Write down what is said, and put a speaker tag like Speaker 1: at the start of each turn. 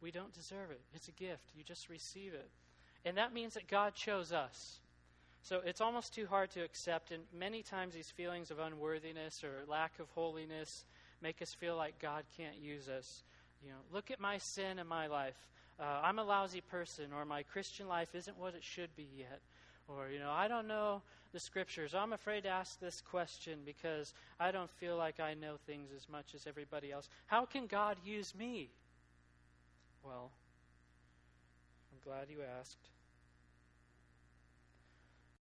Speaker 1: We don't deserve it. It's a gift. You just receive it. And that means that God chose us. So it's almost too hard to accept, and many times these feelings of unworthiness or lack of holiness make us feel like God can't use us. Look at my sin in my life. I'm a lousy person, or my Christian life isn't what it should be yet. Or, I don't know the scriptures. I'm afraid to ask this question because I don't feel like I know things as much as everybody else. How can God use me? Well, I'm glad you asked.